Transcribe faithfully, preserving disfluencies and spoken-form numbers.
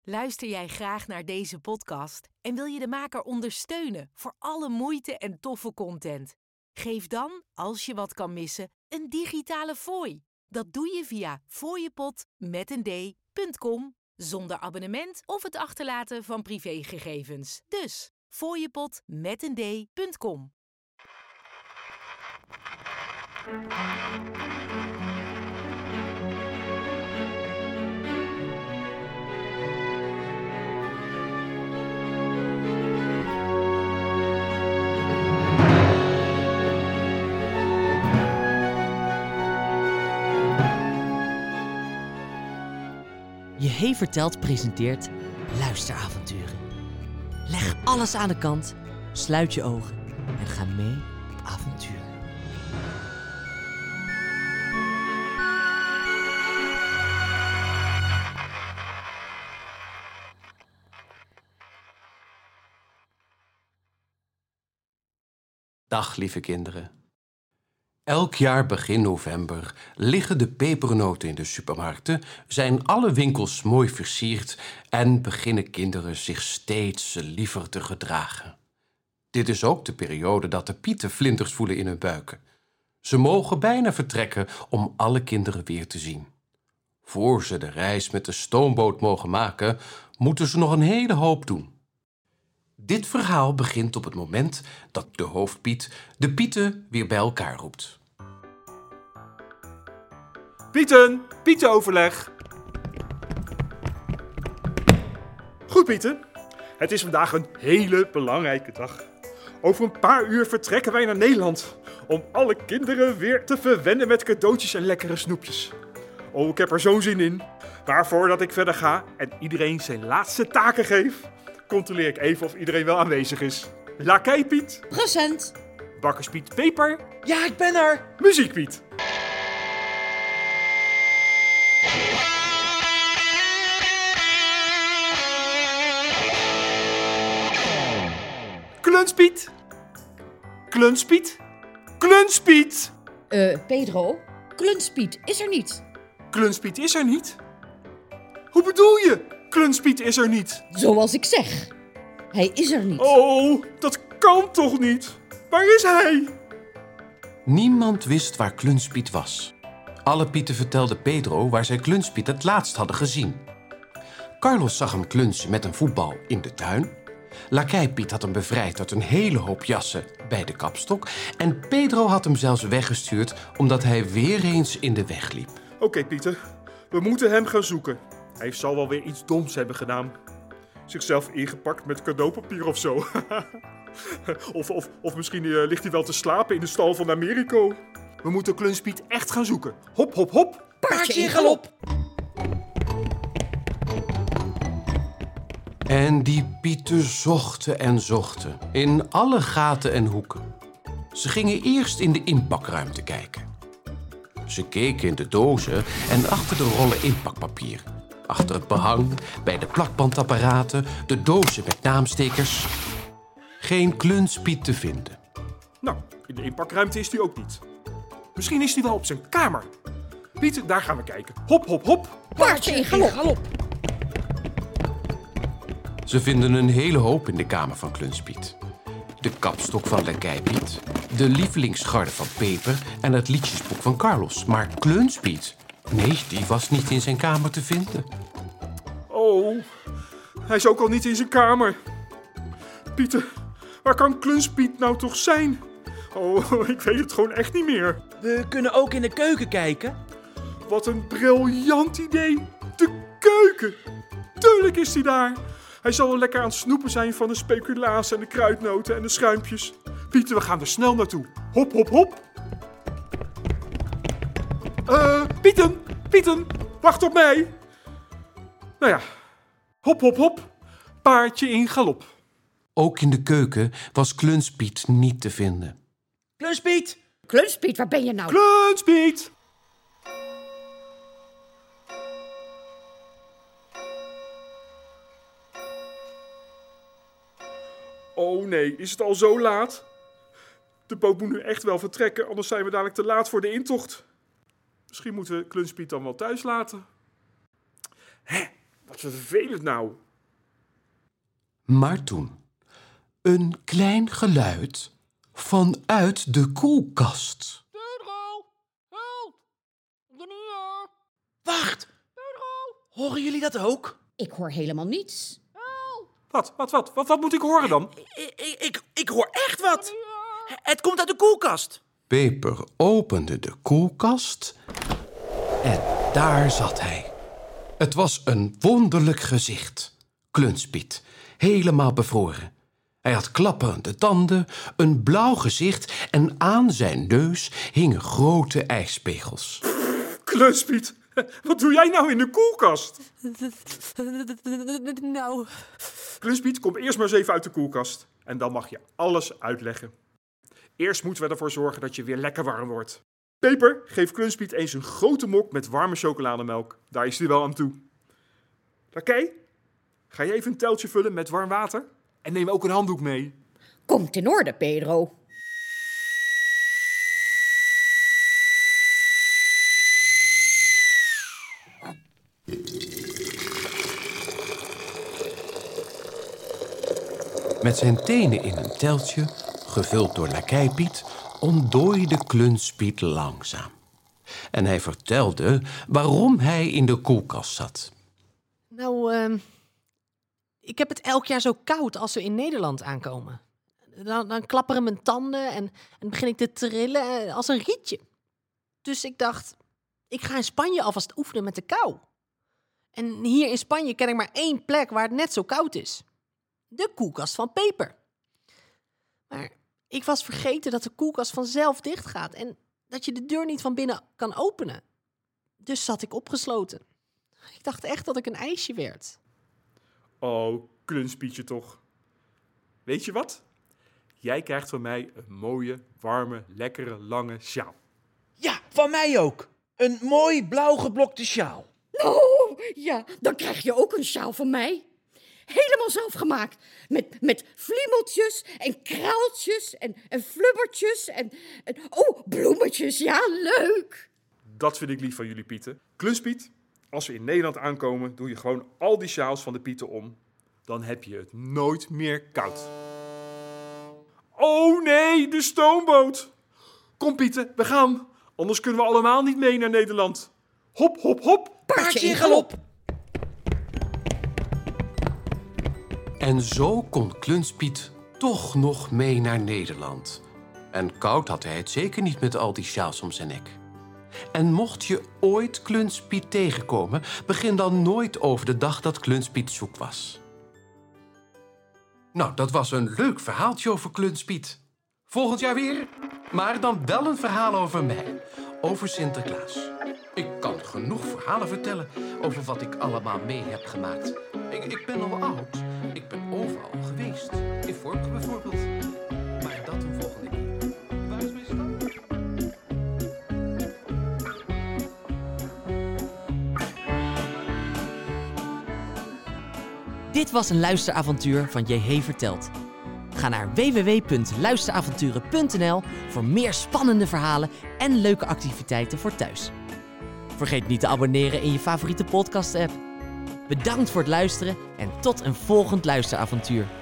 Luister jij graag naar deze podcast en wil je de maker ondersteunen voor alle moeite en toffe content? Geef dan, als je wat kan missen, een digitale fooi. Dat doe je via fooiepot met een d punt com zonder abonnement of het achterlaten van privégegevens. Dus fooiepot met een d punt com. Je Hey Vertelt presenteert luisteravonturen. Leg alles aan de kant, sluit je ogen en ga mee op avontuur. Dag lieve kinderen. Elk jaar begin november liggen de pepernoten in de supermarkten, zijn alle winkels mooi versierd en beginnen kinderen zich steeds liever te gedragen. Dit is ook de periode dat de pieten vlinders voelen in hun buiken. Ze mogen bijna vertrekken om alle kinderen weer te zien. Voor ze de reis met de stoomboot mogen maken, moeten ze nog een hele hoop doen. Dit verhaal begint op het moment dat de hoofdpiet de pieten weer bij elkaar roept. Pieten, pietenoverleg. Goed, Pieten. Het is vandaag een hele belangrijke dag. Over een paar uur vertrekken wij naar Nederland om alle kinderen weer te verwennen met cadeautjes en lekkere snoepjes. Oh, ik heb er zo'n zin in. Maar voordat ik verder ga en iedereen zijn laatste taken geef, controleer ik even of iedereen wel aanwezig is. Lakij Piet. Present. Bakkerspiet Peper. Ja, ik ben er. Muziek Piet. Klunspiet. Klunspiet. Klunspiet. Eh, Pedro, Klunspiet is er niet. Klunspiet is er niet? Hoe bedoel je? Klunspiet is er niet. Zoals ik zeg. Hij is er niet. Oh, dat kan toch niet? Waar is hij? Niemand wist waar Klunspiet was. Alle pieten vertelden Pedro waar zij Klunspiet het laatst hadden gezien. Carlos zag hem klunsen met een voetbal in de tuin. Lakij Piet had hem bevrijd uit een hele hoop jassen bij de kapstok. En Pedro had hem zelfs weggestuurd omdat hij weer eens in de weg liep. Oké, okay, Pieter. We moeten hem gaan zoeken. Hij zal wel weer iets doms hebben gedaan. Zichzelf ingepakt met cadeaupapier of zo. of, of, of misschien uh, ligt hij wel te slapen in de stal van Americo. We moeten Klunspiet echt gaan zoeken. Hop, hop, hop. Paardje in galop. En die pieten zochten en zochten, in alle gaten en hoeken. Ze gingen eerst in de inpakruimte kijken. Ze keken in de dozen en achter de rollen inpakpapier. Achter het behang, bij de plakbandapparaten, de dozen met naamstekers. Geen Klunspiet te vinden. Nou, in de inpakruimte is hij ook niet. Misschien is hij wel op zijn kamer. Pieter, daar gaan we kijken. Hop, hop, hop. Paardje in galop. Ze vinden een hele hoop in de kamer van Klunspiet. De kapstok van Lakij Piet, de lievelingsgarde van Peper en het liedjesboek van Carlos. Maar Klunspiet, nee, die was niet in zijn kamer te vinden. Oh, hij is ook al niet in zijn kamer. Pieter, waar kan Klunspiet nou toch zijn? Oh, ik weet het gewoon echt niet meer. We kunnen ook in de keuken kijken. Wat een briljant idee. De keuken. Tuurlijk is hij daar. Hij zal wel lekker aan het snoepen zijn van de speculaas en de kruidnoten en de schuimpjes. Pieter, we gaan er snel naartoe. Hop, hop, hop. Eh, uh, Pieten, Pieten, wacht op mij. Nou ja, hop, hop, hop. Paardje in galop. Ook in de keuken was Klunspiet niet te vinden. Klunspiet! Klunspiet, waar ben je nou? Klunspiet! Oh nee, is het al zo laat? De boot moet nu echt wel vertrekken, anders zijn we dadelijk te laat voor de intocht. Misschien moeten we Klunspiet dan wel thuis laten. Hé, Wat vervelend nou. Maar toen, een klein geluid vanuit de koelkast. Pedro, help! Ik ben hier. Wacht! Horen jullie dat ook? Ik hoor helemaal niets. Wat, wat, wat, wat, wat moet ik horen dan? Ik, ik, ik, ik hoor echt wat. Het komt uit de koelkast. Peper opende de koelkast en daar zat hij. Het was een wonderlijk gezicht. Klunspiet, helemaal bevroren. Hij had klapperende tanden, een blauw gezicht en aan zijn neus hingen grote ijspegels. Klunspiet, wat doe jij nou in de koelkast? Nou, Klunspiet, kom eerst maar eens even uit de koelkast. En dan mag je alles uitleggen. Eerst moeten we ervoor zorgen dat je weer lekker warm wordt. Peper, geef Klunspiet eens een grote mok met warme chocolademelk. Daar is hij wel aan toe. Lakij, ga je even een teltje vullen met warm water? En neem ook een handdoek mee. Komt in orde, Pedro. Met zijn tenen in een teltje, gevuld door Lakij Piet, ontdooide Klunspiet langzaam. En hij vertelde waarom hij in de koelkast zat. Nou, uh, ik heb het elk jaar zo koud als we in Nederland aankomen. Dan, dan klapperen mijn tanden en, en begin ik te trillen uh, als een rietje. Dus ik dacht, ik ga in Spanje alvast oefenen met de kou. En hier in Spanje ken ik maar één plek waar het net zo koud is. De koelkast van Peper. Maar ik was vergeten dat de koelkast vanzelf dicht gaat en dat je de deur niet van binnen kan openen. Dus zat ik opgesloten. Ik dacht echt dat ik een ijsje werd. Oh, Klunspietje toch. Weet je wat? Jij krijgt van mij een mooie, warme, lekkere, lange sjaal. Ja, van mij ook. Een mooi blauw geblokte sjaal. Oh, ja, dan krijg je ook een sjaal van mij. Helemaal zelf gemaakt. Met, met vliemeltjes en kraaltjes en, en flubbertjes en, en... Oh, bloemetjes, ja, leuk. Dat vind ik lief van jullie Pieten. Klunspiet, als we in Nederland aankomen, doe je gewoon al die sjaals van de Pieten om. Dan heb je het nooit meer koud. Oh nee, de stoomboot. Kom Pieten, we gaan. Anders kunnen we allemaal niet mee naar Nederland. Hop, hop, hop. Paardje in galop. En zo kon Klunspiet toch nog mee naar Nederland. En koud had hij het zeker niet met al die sjaals om zijn nek. En mocht je ooit Klunspiet tegenkomen, begin dan nooit over de dag dat Klunspiet zoek was. Nou, dat was een leuk verhaaltje over Klunspiet. Volgend jaar weer, maar dan wel een verhaal over mij. Over Sinterklaas. Ik kan genoeg verhalen vertellen over wat ik allemaal mee heb gemaakt. Ik, ik ben al oud. Ik ben overal geweest. In Vormke bijvoorbeeld. Maar dat een volgende keer. Waar is mijn stad? Dit was een luisteravontuur van J H Vertelt. Ga naar w w w punt luisteravonturen punt n l voor meer spannende verhalen en leuke activiteiten voor thuis. Vergeet niet te abonneren in je favoriete podcast-app. Bedankt voor het luisteren en tot een volgend luisteravontuur.